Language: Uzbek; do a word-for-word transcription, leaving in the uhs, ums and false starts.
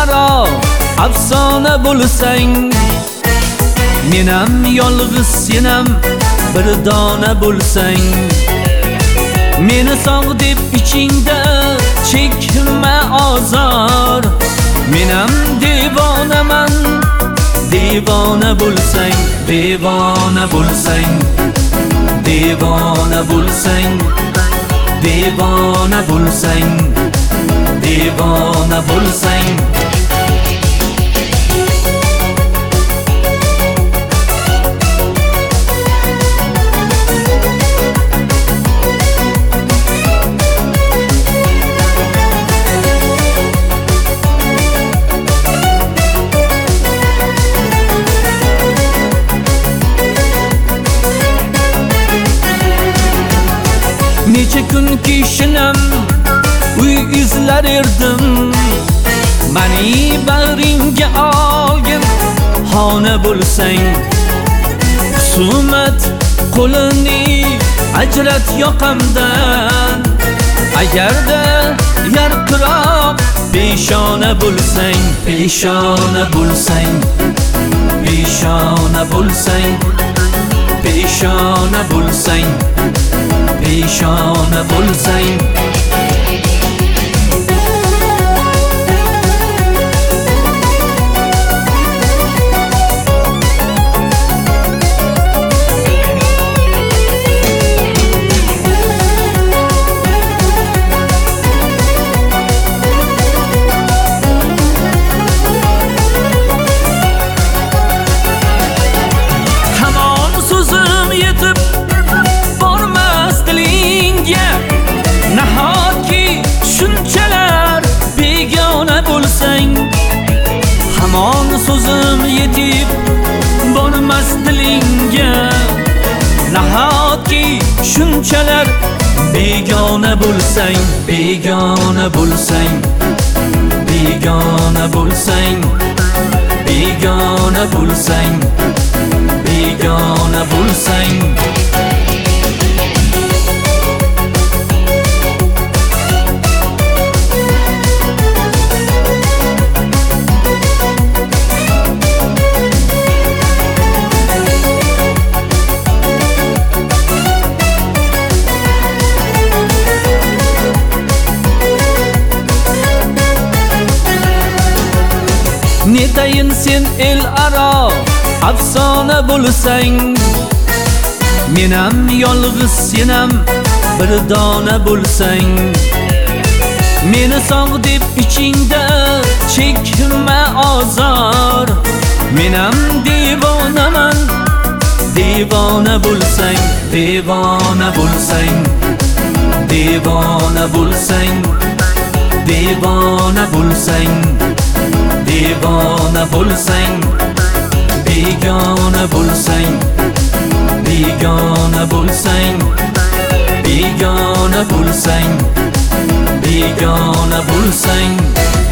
aro afsona bo'lsang, menam yolg'iz senam bir dona bo'lsang, meni sog' deb ichingda chekma azor, menam devonaman devona bo'lsang, devona bo'lsang, devona bo'lsang, devona bo'lsang, devona bo'lsang. Necha kun kishinam uy izlar erdim, mani bag'ringga olgin xona bo'lsang, husumat qo'lini ajrat yoqamdan, agarda yarqiroq peshona bo'lsang, peshona bo'lsang, peshona bo'lsang, peshona bo'lsang, peshona bo'lsang. Hamon so'zim yetib bormas dilingga, nahotki shunchalar begona bo'lsang, hamon so'zim yetib bormas dilingga, nahotki shunchalar begona bo'lsang, begona bo'lsang, begona bo'lsang, begona bo'lsang, begona bo'lsang. Netayin sen el aro afsona bo'lsang, menam yolg'iz senam bir dona bo'lsang, meni sog' deb ichingda chekma azor, menam devonaman devona bo'lsang, devona bo'lsang, devona bo'lsang, devona bo'lsang, devona bo'lsang, begona bo'lsang, begona bo'lsang, begona bo'lsang, begona bo'lsang.